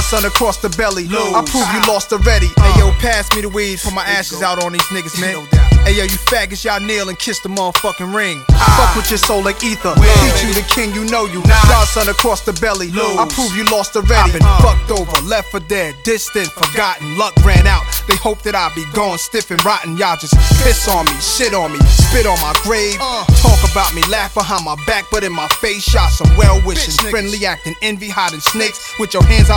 son, across the belly. Lose. I prove you lost already. Hey yo, pass me the weed, put my ashes out on these niggas, man. Hey yo, you faggots, y'all kneel and kiss the motherfucking ring. Fuck with your soul like ether. Teach you the king, you know you. Son, across the belly. I prove you lost already. Been fucked over, left for dead, distant, forgotten. Luck ran out. They hope that I be gone, stiff and rotten. Y'all just piss on me, shit on me, spit on my grave. Talk about me, laugh behind my back, but in my face, shot some well wishes. Friendly acting, envy, hiding snakes with your hands out.